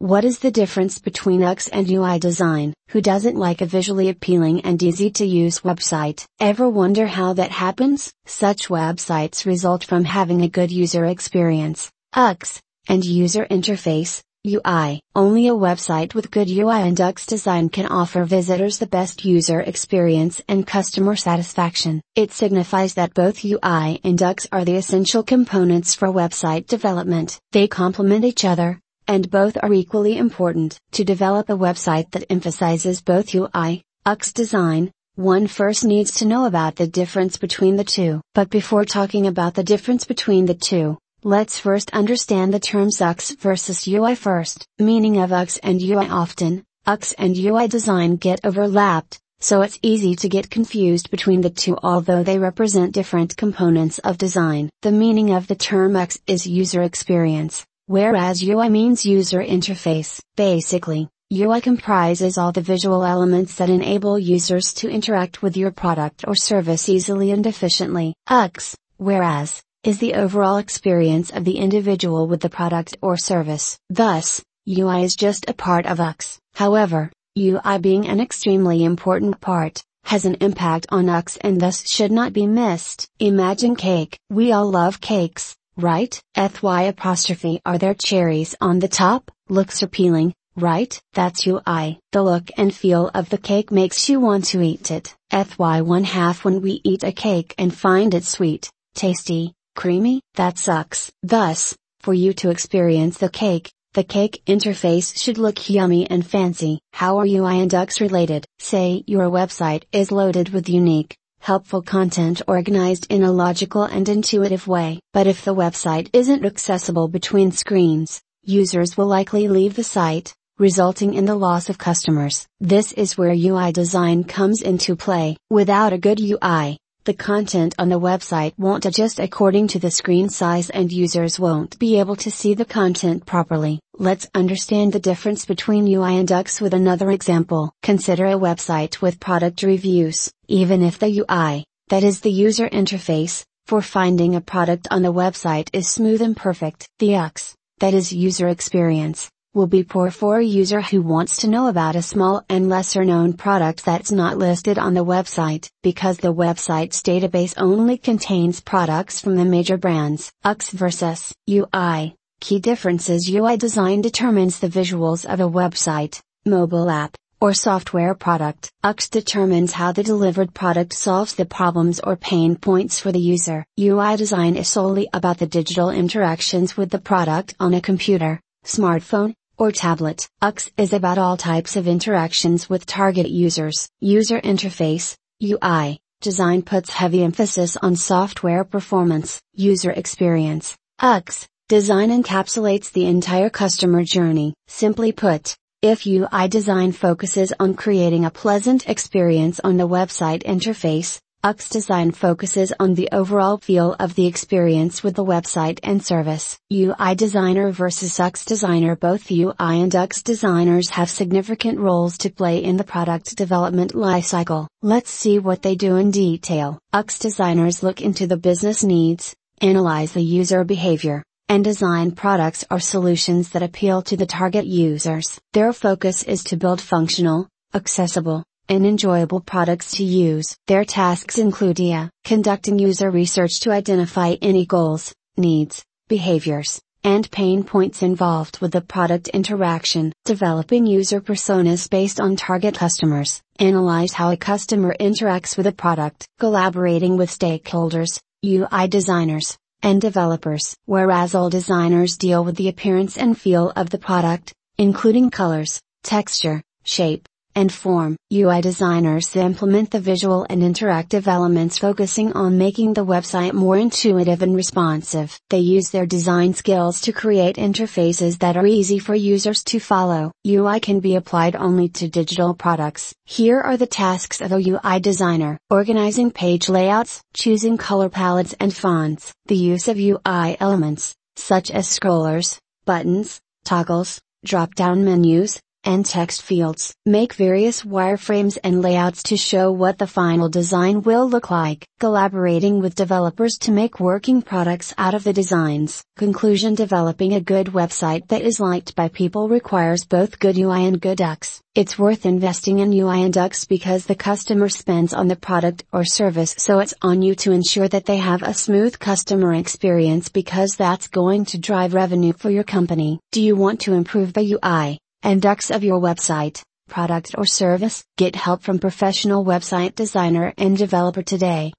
What is the difference between UX and UI design? Who doesn't like a visually appealing and easy to use website? Ever wonder how that happens? Such websites result from having a good user experience, UX, and user interface, UI. Only a website with good UI and UX design can offer visitors the best user experience and customer satisfaction. It signifies that both UI and UX are the essential components for website development. They complement each other, and both are equally important. To develop a website that emphasizes both UI, UX design, one first needs to know about the difference between the two. But before talking about the difference between the two, let's first understand the terms UX versus UI first. Meaning of UX and UI. Often, UX and UI design get overlapped, so it's easy to get confused between the two although they represent different components of design. The meaning of the term UX is user experience, whereas UI means user interface. Basically, UI comprises all the visual elements that enable users to interact with your product or service easily and efficiently. UX, whereas, is the overall experience of the individual with the product or service. Thus, UI is just a part of UX. However, UI being an extremely important part, has an impact on UX and thus should not be missed. Imagine cake. We all love cakes, right? Are there cherries on the top? Looks appealing, right? That's UI. The look and feel of the cake makes you want to eat it. One half when we eat a cake and find it sweet, tasty, creamy, that sucks. Thus, for you to experience the cake interface should look yummy and fancy. How are UI and UX related? Say your website is loaded with unique, helpful content organized in a logical and intuitive way. But if the website isn't accessible between screens, users will likely leave the site, resulting in the loss of customers. This is where UI design comes into play. Without a good UI, the content on the website won't adjust according to the screen size and users won't be able to see the content properly. Let's understand the difference between UI and UX with another example. Consider a website with product reviews. Even if the UI, that is the user interface, for finding a product on the website is smooth and perfect, the UX, that is user experience, will be poor for a user who wants to know about a small and lesser known product that's not listed on the website. Because the website's database only contains products from the major brands. UX versus UI. Key differences. UI design determines the visuals of a website, mobile app, or software product. UX determines how the delivered product solves the problems or pain points for the user. UI design is solely about the digital interactions with the product on a computer, smartphone, or tablet. UX is about all types of interactions with target users. User interface, UI, design puts heavy emphasis on software performance. User experience, UX, design encapsulates the entire customer journey. Simply put, if UI design focuses on creating a pleasant experience on the website interface, UX design focuses on the overall feel of the experience with the website and service. UI designer versus UX designer. Both UI and UX designers have significant roles to play in the product development lifecycle. Let's see what they do in detail. UX designers look into the business needs, analyze the user behavior, and design products or solutions that appeal to the target users. Their focus is to build functional, accessible, and enjoyable products to use. Their tasks include conducting user research to identify any goals, needs, behaviors, and pain points involved with the product interaction, developing user personas based on target customers, analyze how a customer interacts with a product, collaborating with stakeholders, UI designers, and developers. Whereas all designers deal with the appearance and feel of the product, including colors, texture, shape, and form. UI designers implement the visual and interactive elements, focusing on making the website more intuitive and responsive. They use their design skills to create interfaces that are easy for users to follow. UI can be applied only to digital products. Here are the tasks of a UI designer: organizing page layouts, choosing color palettes and fonts, the use of UI elements, such as scrollers, buttons, toggles, drop-down menus, and text fields. Make various wireframes and layouts to show what the final design will look like. Collaborating with developers to make working products out of the designs. Conclusion: developing a good website that is liked by people requires both good UI and good UX. It's worth investing in UI and UX because the customer spends on the product or service, so it's on you to ensure that they have a smooth customer experience because that's going to drive revenue for your company. Do you want to improve the UI and UX of your website, product or service? Get help from professional website designer and developer today.